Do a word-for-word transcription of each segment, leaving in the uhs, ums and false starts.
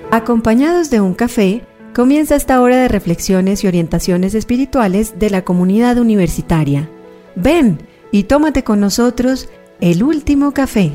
Acompañados de un café, comienza esta hora de reflexiones y orientaciones espirituales de la comunidad universitaria. Ven y tómate con nosotros el último café.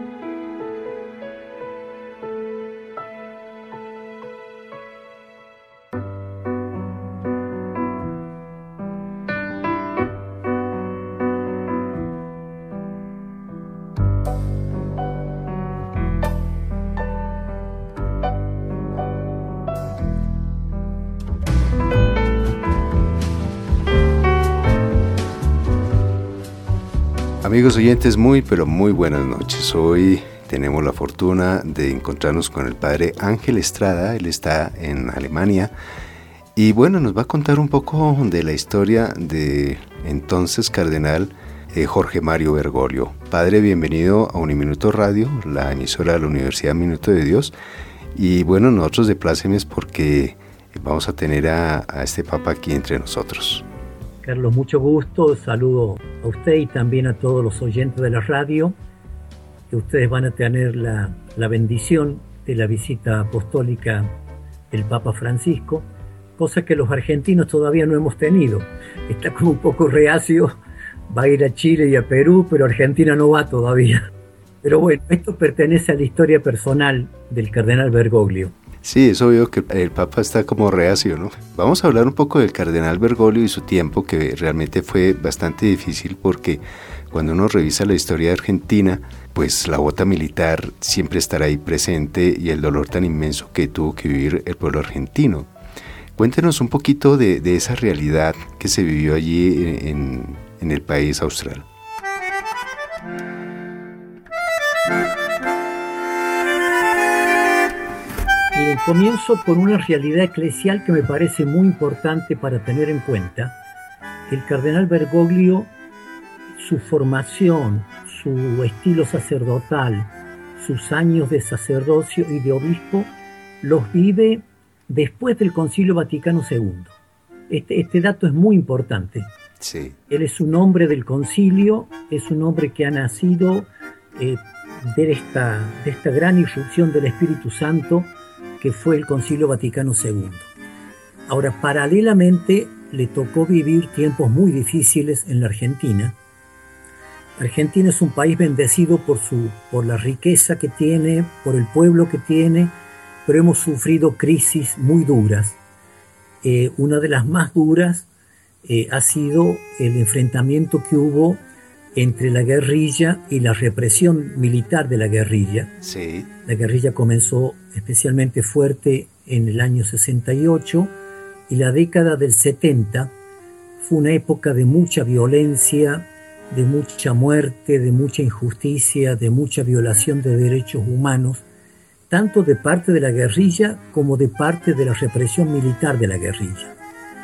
Amigos oyentes, muy pero muy buenas noches. Hoy tenemos la fortuna de encontrarnos con el padre Ángel Estrada. Él está en Alemania y bueno, nos va a contar un poco de la historia de entonces cardenal eh, Jorge Mario Bergoglio. Padre, bienvenido a Uniminuto Radio, la emisora de la Universidad Minuto de Dios. Y bueno, nosotros de plácemes porque vamos a tener a, a este papa aquí entre nosotros. Carlos, mucho gusto, saludo a usted y también a todos los oyentes de la radio, que ustedes van a tener la, la bendición de la visita apostólica del Papa Francisco, cosa que los argentinos todavía no hemos tenido. Está como un poco reacio, va a ir a Chile y a Perú, pero Argentina no va todavía. Pero bueno, esto pertenece a la historia personal del cardenal Bergoglio. Sí, es obvio que el Papa está como reacio, ¿no? Vamos a hablar un poco del cardenal Bergoglio y su tiempo, que realmente fue bastante difícil porque cuando uno revisa la historia de Argentina, pues la bota militar siempre estará ahí presente y el dolor tan inmenso que tuvo que vivir el pueblo argentino. Cuéntenos un poquito de, de esa realidad que se vivió allí en, en el país austral. Eh, comienzo por una realidad eclesial que me parece muy importante para tener en cuenta. El cardenal Bergoglio, su formación, su estilo sacerdotal, sus años de sacerdocio y de obispo, los vive después del Concilio Vaticano segundo. Este, este dato es muy importante. Sí. Él es un hombre del concilio, es un hombre que ha nacido eh, de, esta, de esta gran irrupción del Espíritu Santo que fue el Concilio Vaticano segundo. Ahora, paralelamente, le tocó vivir tiempos muy difíciles en la Argentina. Argentina es un país bendecido por, su, por la riqueza que tiene, por el pueblo que tiene, pero hemos sufrido crisis muy duras. Eh, una de las más duras eh, ha sido el enfrentamiento que hubo entre la guerrilla y la represión militar de la guerrilla. Sí. La guerrilla comenzó especialmente fuerte en el año sesenta y ocho y la década del setenta fue una época de mucha violencia, de mucha muerte, de mucha injusticia, de mucha violación de derechos humanos, tanto de parte de la guerrilla como de parte de la represión militar de la guerrilla.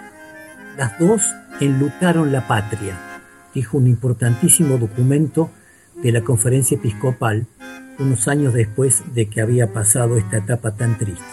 Las dos enlutaron la patria, dijo un importantísimo documento de la Conferencia Episcopal unos años después de que había pasado esta etapa tan triste.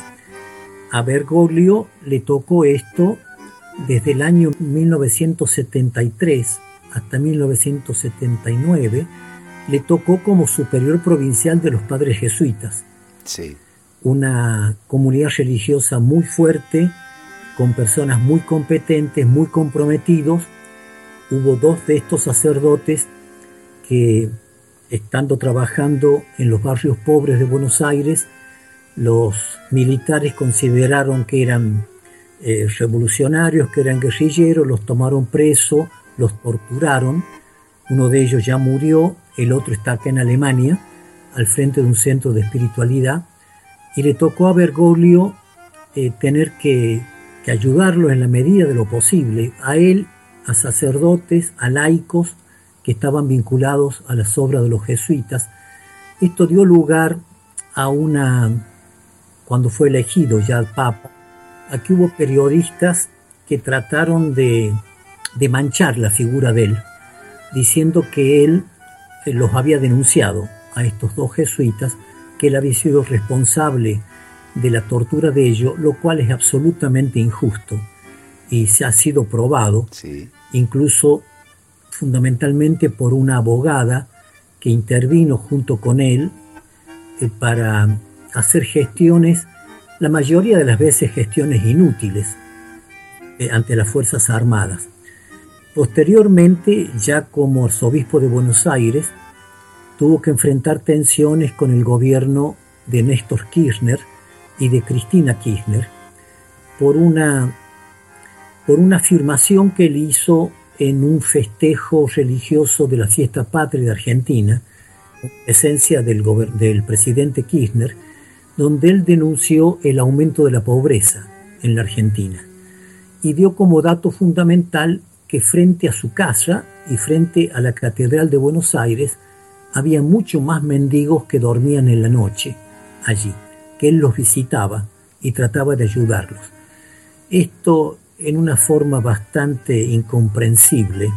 A Bergoglio le tocó esto desde el año mil novecientos setenta y tres hasta mil novecientos setenta y nueve, le tocó como superior provincial de los padres jesuitas. Sí. Una comunidad religiosa muy fuerte, con personas muy competentes, muy comprometidos. Hubo dos de estos sacerdotes que, estando trabajando en los barrios pobres de Buenos Aires, los militares consideraron que eran eh, revolucionarios, que eran guerrilleros, los tomaron presos, los torturaron. Uno de ellos ya murió, el otro está acá en Alemania, al frente de un centro de espiritualidad, y le tocó a Bergoglio eh, tener que, que ayudarlo en la medida de lo posible, a él, a sacerdotes, a laicos que estaban vinculados a las obras de los jesuitas. Esto dio lugar a una, cuando fue elegido ya el Papa, aquí hubo periodistas que trataron de, de manchar la figura de él, diciendo que él los había denunciado a estos dos jesuitas, que él había sido responsable de la tortura de ellos, lo cual es absolutamente injusto y se ha sido probado, sí. Incluso fundamentalmente por una abogada que intervino junto con él eh, para hacer gestiones la mayoría de las veces gestiones inútiles eh, ante las Fuerzas Armadas. Posteriormente, ya como arzobispo de Buenos Aires, tuvo que enfrentar tensiones con el gobierno de Néstor Kirchner y de Cristina Kirchner por una, por una afirmación que él hizo en un festejo religioso de la fiesta patria de Argentina, en presencia del, gober- del presidente Kirchner, donde él denunció el aumento de la pobreza en la Argentina y dio como dato fundamental que frente a su casa y frente a la Catedral de Buenos Aires había mucho más mendigos que dormían en la noche allí, que él los visitaba y trataba de ayudarlos. Esto, en una forma bastante incomprensible,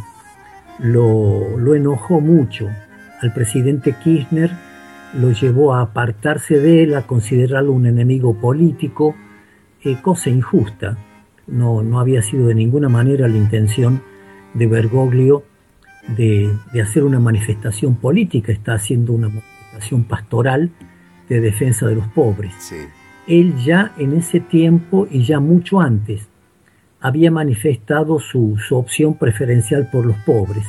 lo, lo enojó mucho al presidente Kirchner, lo llevó a apartarse de él, a considerarlo un enemigo político, eh, cosa injusta. No, no había sido de ninguna manera la intención de Bergoglio de, de hacer una manifestación política, está haciendo una manifestación pastoral de defensa de los pobres. Sí. Él ya en ese tiempo y ya mucho antes había manifestado su, su opción preferencial por los pobres.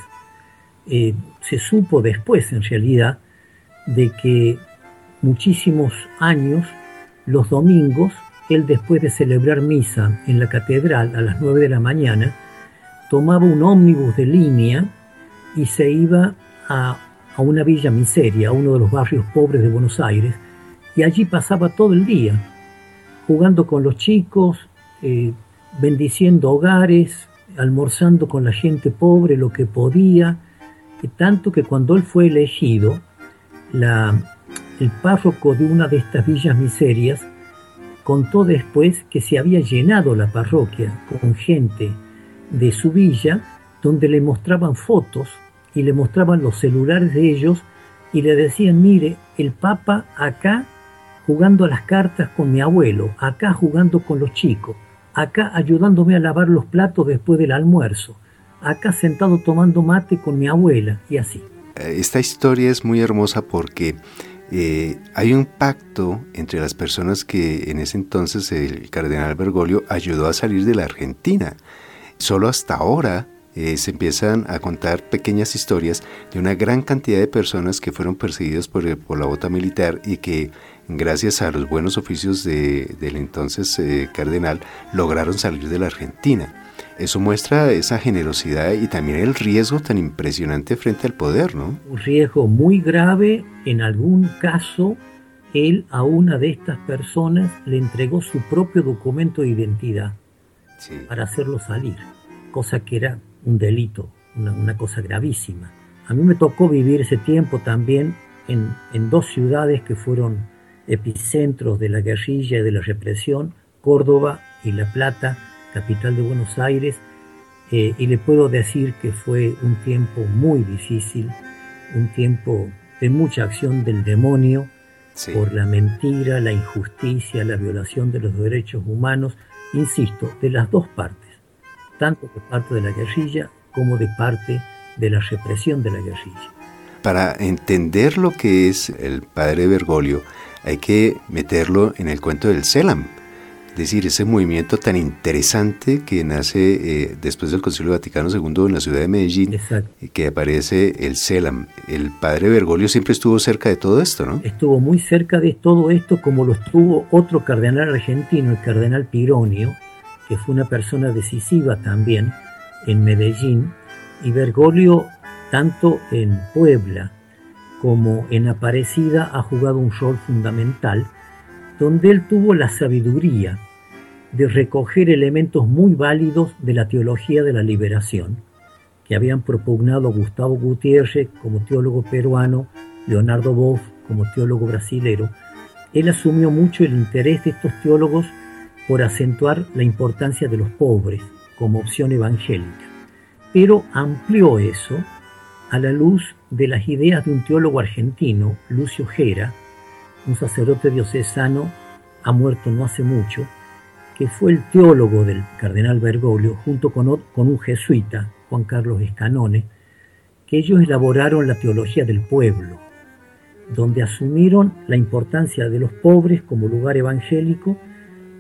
Eh, se supo después, en realidad, de que muchísimos años, los domingos, él, después de celebrar misa en la catedral a las nueve de la mañana, tomaba un ómnibus de línea y se iba a, a una villa miseria, a uno de los barrios pobres de Buenos Aires, y allí pasaba todo el día, jugando con los chicos, eh, bendiciendo hogares, almorzando con la gente pobre lo que podía, y tanto que cuando él fue elegido, la, el párroco de una de estas villas miserias contó después que se había llenado la parroquia con gente de su villa, donde le mostraban fotos y le mostraban los celulares de ellos y le decían: mire, el Papa acá jugando a las cartas con mi abuelo, acá jugando con los chicos, acá ayudándome a lavar los platos después del almuerzo, acá sentado tomando mate con mi abuela, y así. Esta historia es muy hermosa porque eh, hay un pacto entre las personas que en ese entonces el cardenal Bergoglio ayudó a salir de la Argentina. Solo hasta ahora eh, se empiezan a contar pequeñas historias de una gran cantidad de personas que fueron perseguidas por, por la bota militar y que, gracias a los buenos oficios de, del entonces eh, cardenal, lograron salir de la Argentina. Eso muestra esa generosidad y también el riesgo tan impresionante frente al poder, ¿no? Un riesgo muy grave. En algún caso, él a una de estas personas le entregó su propio documento de identidad, sí, para hacerlo salir, cosa que era un delito, una, una cosa gravísima. A mí me tocó vivir ese tiempo también en, en dos ciudades que fueron epicentros de la guerrilla y de la represión, Córdoba y La Plata, capital de Buenos Aires, eh, y le puedo decir que fue un tiempo muy difícil, un tiempo de mucha acción del demonio, sí, por la mentira, la injusticia, la violación de los derechos humanos, insisto, de las dos partes, tanto de parte de la guerrilla como de parte de la represión de la guerrilla. Para entender lo que es el padre Bergoglio, hay que meterlo en el cuento del Selam. Es decir, ese movimiento tan interesante que nace eh, después del Concilio Vaticano segundo en la ciudad de Medellín, exacto, que aparece el Selam. El padre Bergoglio siempre estuvo cerca de todo esto, ¿no? Estuvo muy cerca de todo esto, como lo estuvo otro cardenal argentino, el cardenal Pironio, que fue una persona decisiva también en Medellín, y Bergoglio, tanto en Puebla como en Aparecida, ha jugado un rol fundamental, donde él tuvo la sabiduría de recoger elementos muy válidos de la teología de la liberación, que habían propugnado Gustavo Gutiérrez como teólogo peruano, Leonardo Boff como teólogo brasilero. Él asumió mucho el interés de estos teólogos por acentuar la importancia de los pobres como opción evangélica, pero amplió eso a la luz de las ideas de un teólogo argentino, Lucio Gera, un sacerdote diocesano, ha muerto no hace mucho, que fue el teólogo del cardenal Bergoglio, junto con, con un jesuita, Juan Carlos Escanone, que ellos elaboraron la teología del pueblo, donde asumieron la importancia de los pobres como lugar evangélico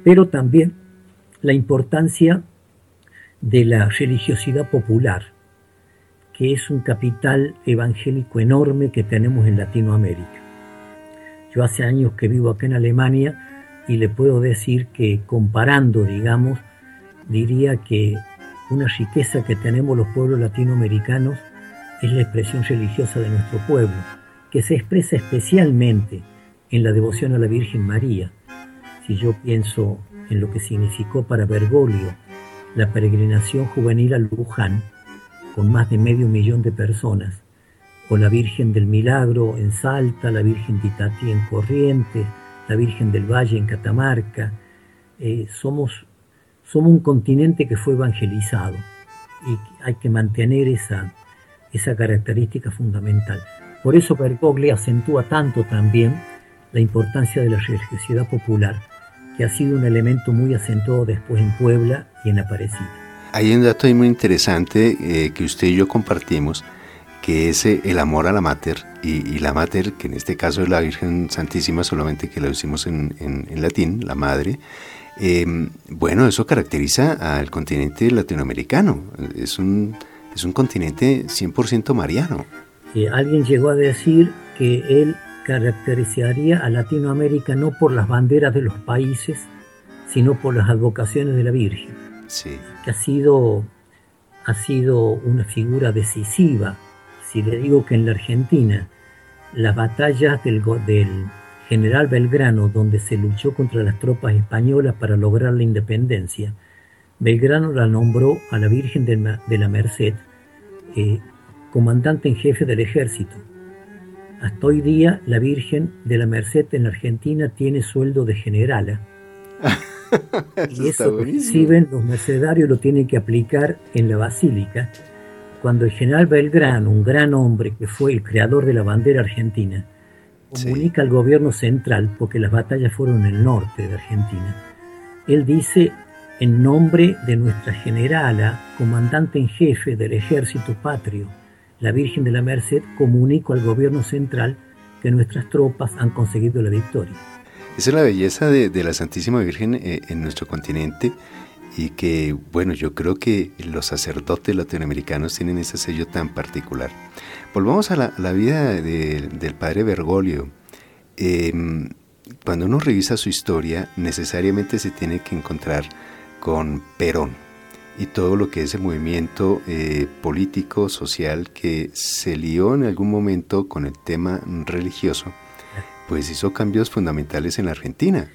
pero también la importancia de la religiosidad popular, que es un capital evangélico enorme que tenemos en Latinoamérica. Yo hace años que vivo acá en Alemania y le puedo decir que comparando, digamos, diría que una riqueza que tenemos los pueblos latinoamericanos es la expresión religiosa de nuestro pueblo, que se expresa especialmente en la devoción a la Virgen María. Si yo pienso en lo que significó para Bergoglio la peregrinación juvenil a Luján, con más de medio millón de personas, o la Virgen del Milagro en Salta, la Virgen de Itatí en Corrientes, la Virgen del Valle en Catamarca, eh, somos, somos un continente que fue evangelizado y hay que mantener esa, esa característica fundamental. Por eso Bergoglio acentúa tanto también la importancia de la religiosidad popular, que ha sido un elemento muy acentuado después en Puebla y en Aparecida. Hay un dato ahí muy interesante eh, que usted y yo compartimos, que es eh, el amor a la Mater, y, y la Mater, que en este caso es la Virgen Santísima, solamente que la decimos en, en, en latín, la Madre. Eh, bueno, eso caracteriza al continente latinoamericano, es un, es un continente cien por ciento mariano. Eh, alguien llegó a decir que él caracterizaría a Latinoamérica no por las banderas de los países, sino por las advocaciones de la Virgen, sí. que ha sido, ha sido una figura decisiva. Si le digo que en la Argentina las batallas del, del general Belgrano, donde se luchó contra las tropas españolas para lograr la independencia, Belgrano la nombró a la Virgen de, de la Merced eh, comandante en jefe del ejército. Hasta hoy día la Virgen de la Merced en la Argentina tiene sueldo de generala. Eso y eso lo reciben los mercedarios, lo tienen que aplicar en la basílica. Cuando el general Belgrano, un gran hombre que fue el creador de la bandera argentina, comunica sí. al gobierno central, porque las batallas fueron en el norte de Argentina, él dice: en nombre de nuestra generala, comandante en jefe del ejército patrio, la Virgen de la Merced, comunico al gobierno central que nuestras tropas han conseguido la victoria. Esa es la belleza de, de la Santísima Virgen eh, en nuestro continente, y que, bueno, yo creo que los sacerdotes latinoamericanos tienen ese sello tan particular. Volvamos a la, a la vida de, del padre Bergoglio. Eh, cuando uno revisa su historia, necesariamente se tiene que encontrar con Perón y todo lo que es el movimiento eh, político, social, que se lió en algún momento con el tema religioso, pues hizo cambios fundamentales en la Argentina.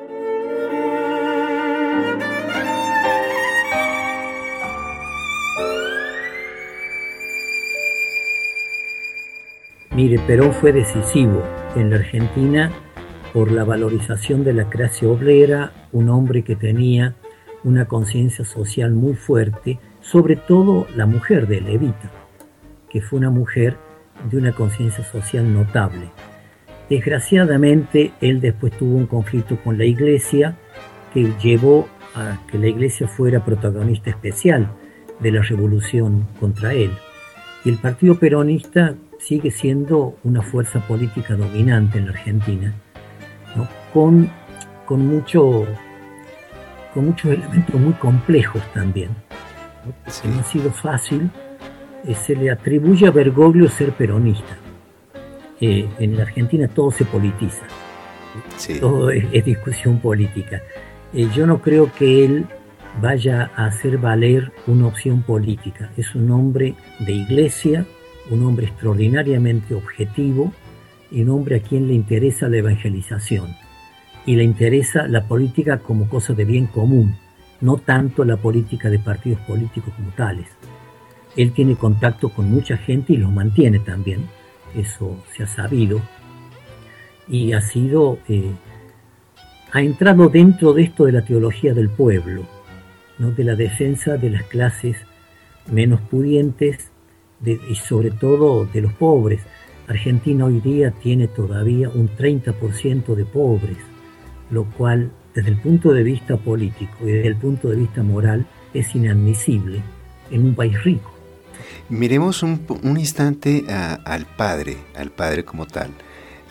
Mire, Perón fue decisivo en la Argentina por la valorización de la clase obrera, un hombre que tenía una conciencia social muy fuerte, sobre todo la mujer de Evita, que fue una mujer de una conciencia social notable. Desgraciadamente, él después tuvo un conflicto con la Iglesia que llevó a que la Iglesia fuera protagonista especial de la revolución contra él. Y el Partido Peronista sigue siendo una fuerza política dominante en la Argentina, ¿no? con, con mucho... con muchos elementos muy complejos también, ¿no? Sí. No ha sido fácil. Eh, se le atribuye a Bergoglio ser peronista. Eh, en la Argentina todo se politiza, sí. todo es, es discusión política. Eh, yo no creo que él vaya a hacer valer una opción política. Es un hombre de iglesia, un hombre extraordinariamente objetivo y un hombre a quien le interesa la evangelización. Y le interesa la política como cosa de bien común, no tanto la política de partidos políticos como tales. Él tiene contacto con mucha gente y los mantiene también, eso se ha sabido, y ha sido, eh, ha entrado dentro de esto de la teología del pueblo, ¿no? De la defensa de las clases menos pudientes de, y sobre todo de los pobres. Argentina hoy día tiene todavía un treinta por ciento de pobres, lo cual desde el punto de vista político y desde el punto de vista moral es inadmisible en un país rico. Miremos un, un instante a, al padre, al padre como tal.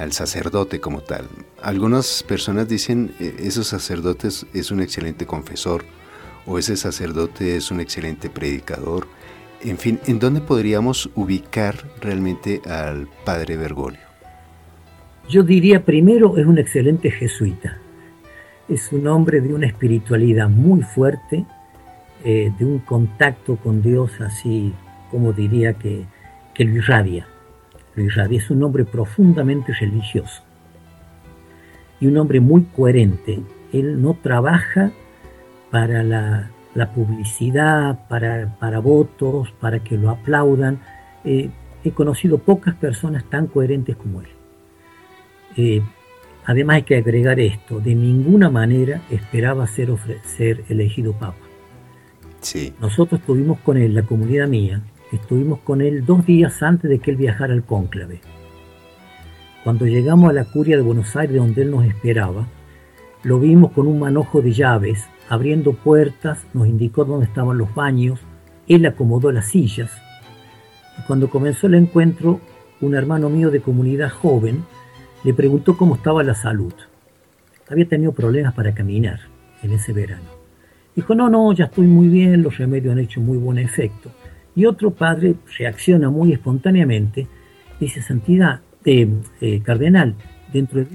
al sacerdote como tal. Algunas personas dicen, eh, esos sacerdotes es un excelente confesor, o ese sacerdote es un excelente predicador. En fin, ¿en dónde podríamos ubicar realmente al padre Bergoglio? Yo diría primero es un excelente jesuita. Es un hombre de una espiritualidad muy fuerte, eh, de un contacto con Dios así como diría que, que lo irradia. Lo irradia. Es un hombre profundamente religioso y un hombre muy coherente. Él no trabaja para la, la publicidad, para, para votos, para que lo aplaudan. Eh, he conocido pocas personas tan coherentes como él. Eh, además hay que agregar esto, de ninguna manera esperaba ser, ser elegido papa. Sí. Nosotros estuvimos con él, la comunidad mía, estuvimos con él dos días antes de que él viajara al cónclave. Cuando llegamos a la curia de Buenos Aires, donde él nos esperaba, lo vimos con un manojo de llaves, abriendo puertas, nos indicó dónde estaban los baños, él acomodó las sillas. Y cuando comenzó el encuentro, un hermano mío de comunidad joven le preguntó cómo estaba la salud. Había tenido problemas para caminar en ese verano. Dijo, no, no, ya estoy muy bien, los remedios han hecho muy buen efecto. Y otro padre reacciona muy espontáneamente, dice, Santidad, eh, eh, Cardenal, dentro de,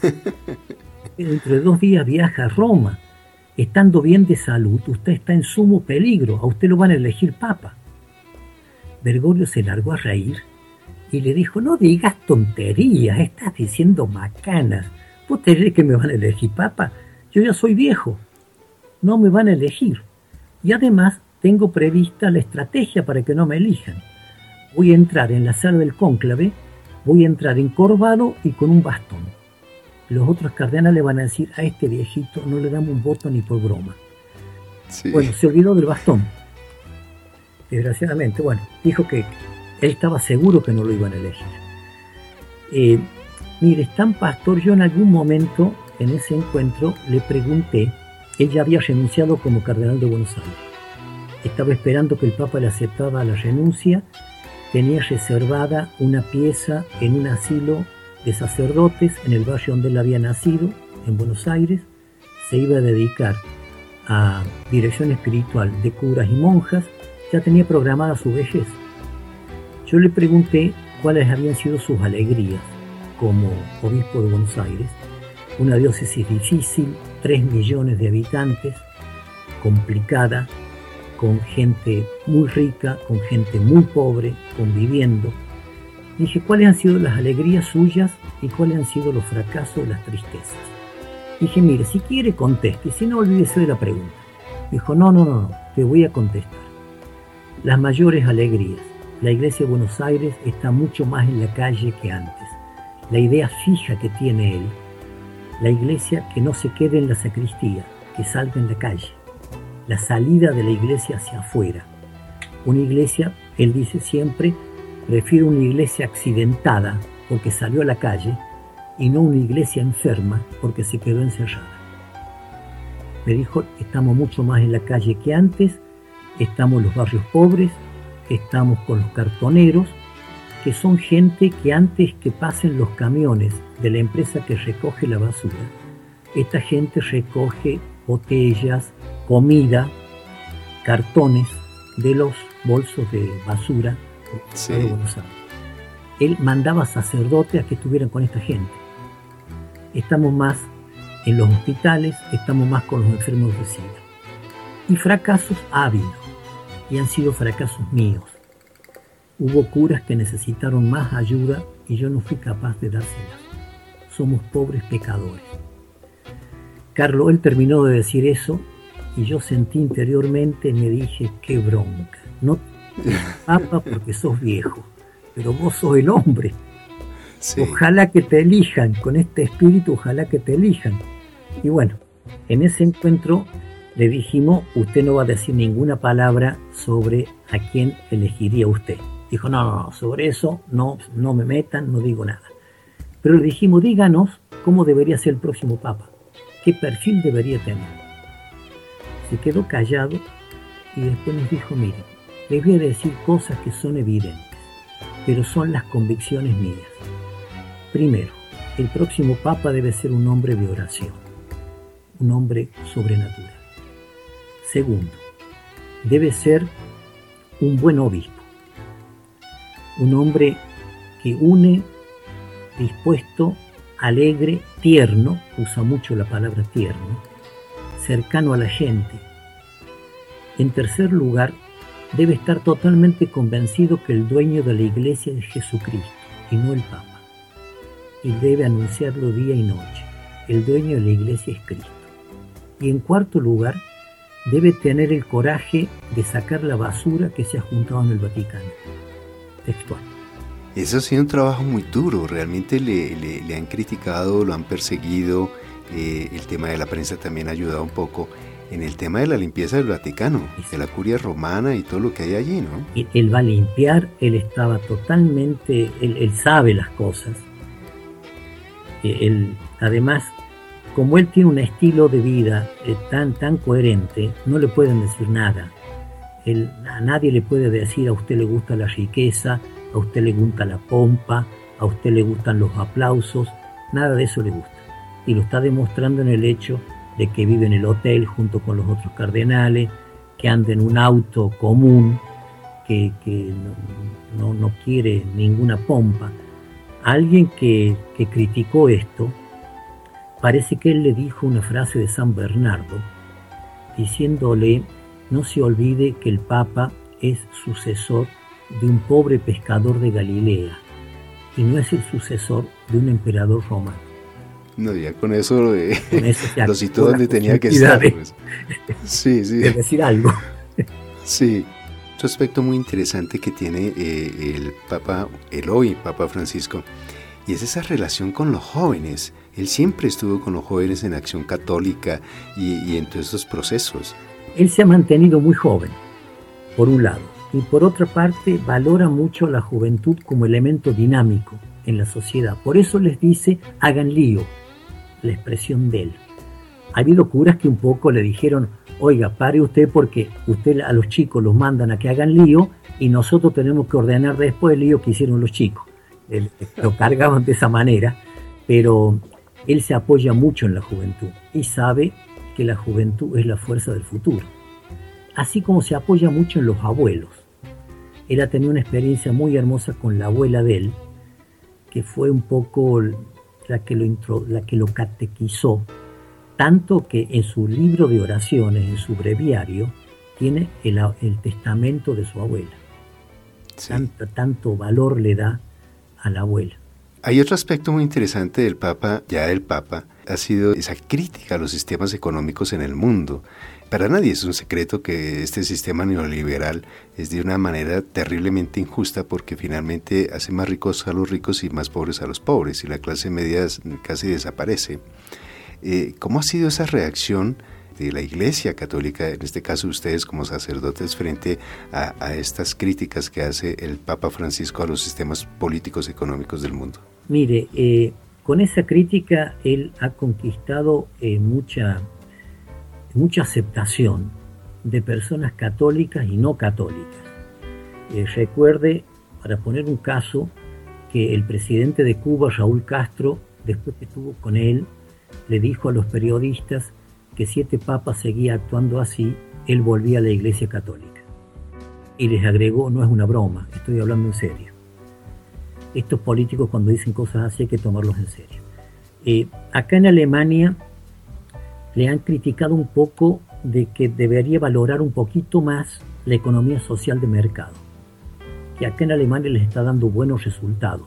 dentro de dos días viaja a Roma. Estando bien de salud, usted está en sumo peligro, a usted lo van a elegir papa. Bergoglio se largó a reír y le dijo, no digas tonterías, estás diciendo macanas. ¿Vos te crees que me van a elegir papa? Yo ya soy viejo, no me van a elegir. Y además tengo prevista la estrategia para que no me elijan. Voy a entrar en la sala del cónclave, voy a entrar encorvado y con un bastón. Los otros cardenales van a decir, a este viejito no le damos un voto ni por broma. Sí. Bueno, se olvidó del bastón. Desgraciadamente, bueno, dijo que él estaba seguro que no lo iban a elegir. Eh, mire, Stan Pastor, yo en algún momento en ese encuentro le pregunté, ella había renunciado como cardenal de Buenos Aires. Estaba esperando que el Papa le aceptara la renuncia, tenía reservada una pieza en un asilo de sacerdotes en el barrio donde él había nacido, en Buenos Aires. Se iba a dedicar a dirección espiritual de curas y monjas, ya tenía programada su vejez. Yo le pregunté cuáles habían sido sus alegrías como obispo de Buenos Aires, una diócesis difícil, tres millones de habitantes, complicada, con gente muy rica, con gente muy pobre, conviviendo. Dije, ¿cuáles han sido las alegrías suyas y cuáles han sido los fracasos, las tristezas? Dije, mire, si quiere conteste, si no, olvídese de la pregunta. Dijo, no, no, no, no, te voy a contestar. Las mayores alegrías. La iglesia de Buenos Aires está mucho más en la calle que antes. La idea fija que tiene él, la iglesia que no se quede en la sacristía, que salga en la calle. La salida de la iglesia hacia afuera. Una iglesia, él dice siempre, prefiero una iglesia accidentada porque salió a la calle y no una iglesia enferma porque se quedó encerrada. Me dijo, estamos mucho más en la calle que antes, estamos en los barrios pobres, estamos con los cartoneros, que son gente que antes que pasen los camiones de la empresa que recoge la basura, esta gente recoge botellas, comida, cartones de los bolsos de basura sí. de Buenos Aires. Él mandaba sacerdotes a que estuvieran con esta gente. Estamos más en los hospitales, estamos más con los enfermos de SIDA. Y fracasos ha habido, y han sido fracasos míos. Hubo curas que necesitaron más ayuda y yo no fui capaz de dárselas. Somos pobres pecadores. Carlos, él terminó de decir eso y yo sentí interiormente, me dije, qué bronca. No papa porque sos viejo, pero vos sos el hombre. Sí. Ojalá que te elijan, con este espíritu, ojalá que te elijan. Y bueno, en ese encuentro le dijimos, usted no va a decir ninguna palabra sobre a quién elegiría usted. Dijo, no, no, no, sobre eso no, no me metan, no digo nada. Pero le dijimos, díganos cómo debería ser el próximo papa, qué perfil debería tener. Se quedó callado y después nos dijo, miren, les voy a decir cosas que son evidentes, pero son las convicciones mías. Primero, el próximo papa debe ser un hombre de oración, un hombre sobrenatural. Segundo, debe ser un buen obispo, un hombre que une, dispuesto, alegre, tierno, usa mucho la palabra tierno, cercano a la gente. En tercer lugar, debe estar totalmente convencido que el dueño de la iglesia es Jesucristo y no el Papa. Y debe anunciarlo día y noche. El dueño de la iglesia es Cristo. Y en cuarto lugar, debe tener el coraje de sacar la basura que se ha juntado en el Vaticano. Textual. Eso ha sido un trabajo muy duro, realmente le, le, le han criticado, lo han perseguido, eh, el tema de la prensa también ha ayudado un poco en el tema de la limpieza del Vaticano, de la curia romana y todo lo que hay allí, ¿no? Él, él va a limpiar, él estaba totalmente, él, él sabe las cosas. Él, además, como él tiene un estilo de vida eh, tan, tan coherente, no le pueden decir nada. Él, a nadie le puede decir: a usted le gusta la riqueza, a usted le gusta la pompa, a usted le gustan los aplausos, nada de eso le gusta. Y lo está demostrando en el hecho de que vive en el hotel junto con los otros cardenales, que anda en un auto común, que, que no, no, no quiere ninguna pompa. Alguien que, que criticó esto, parece que él le dijo una frase de San Bernardo, diciéndole: no se olvide que el Papa es sucesor de un pobre pescador de Galilea y no es el sucesor de un emperador romano. No, ya con eso, eh, con eso lo citó donde tenía que estar. De, pues. Sí, sí. De decir algo. Sí. Otro aspecto muy interesante que tiene eh, el Papa, el hoy Papa Francisco, y es esa relación con los jóvenes. Él siempre estuvo con los jóvenes en Acción Católica y, y en todos estos procesos. Él se ha mantenido muy joven, por un lado, y por otra parte valora mucho la juventud como elemento dinámico en la sociedad. Por eso les dice: hagan lío, la expresión de él. Ha habido curas que un poco le dijeron: oiga, pare usted porque usted a los chicos los mandan a que hagan lío y nosotros tenemos que ordenar después el lío que hicieron los chicos. Él, lo cargaban de esa manera, pero él se apoya mucho en la juventud y sabe que la juventud es la fuerza del futuro. Así como se apoya mucho en los abuelos. Él ha tenido una experiencia muy hermosa con la abuela de él, que fue un poco la que lo, intro, la que lo catequizó, tanto que en su libro de oraciones, en su breviario, tiene el, el testamento de su abuela. Sí. Tanto, tanto valor le da a la abuela. Hay otro aspecto muy interesante del Papa, ya del Papa, ha sido esa crítica a los sistemas económicos en el mundo. Para nadie es un secreto que este sistema neoliberal es de una manera terriblemente injusta porque finalmente hace más ricos a los ricos y más pobres a los pobres y la clase media casi desaparece. Eh, ¿Cómo ha sido esa reacción de la Iglesia Católica, en este caso ustedes como sacerdotes, frente a, a estas críticas que hace el Papa Francisco a los sistemas políticos económicos del mundo? Mire, eh, con esa crítica él ha conquistado eh, mucha, mucha aceptación de personas católicas y no católicas. Eh, recuerde, para poner un caso, que el presidente de Cuba, Raúl Castro, después que estuvo con él, le dijo a los periodistas que si este papa seguía actuando así, él volvía a la Iglesia Católica. Y les agregó: no es una broma, estoy hablando en serio. Estos políticos cuando dicen cosas así hay que tomarlos en serio. Eh, acá en Alemania le han criticado un poco de que debería valorar un poquito más la economía social de mercado, que acá en Alemania les está dando buenos resultados,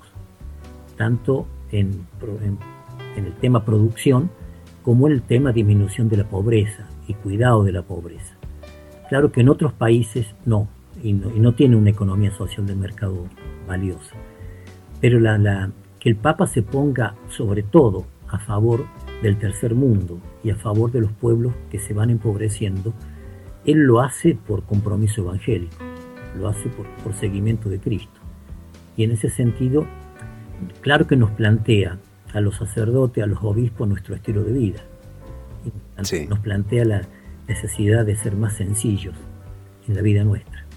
tanto en, en, en el tema producción como en el tema disminución de la pobreza y cuidado de la pobreza. Claro que en otros países no, y no, y no tiene una economía social de mercado valiosa. Pero la, la, que el Papa se ponga sobre todo a favor del tercer mundo y a favor de los pueblos que se van empobreciendo, él lo hace por compromiso evangélico, lo hace por, por seguimiento de Cristo. Y en ese sentido, claro que nos plantea a los sacerdotes, a los obispos, nuestro estilo de vida. Sí. Nos plantea la necesidad de ser más sencillos en la vida nuestra.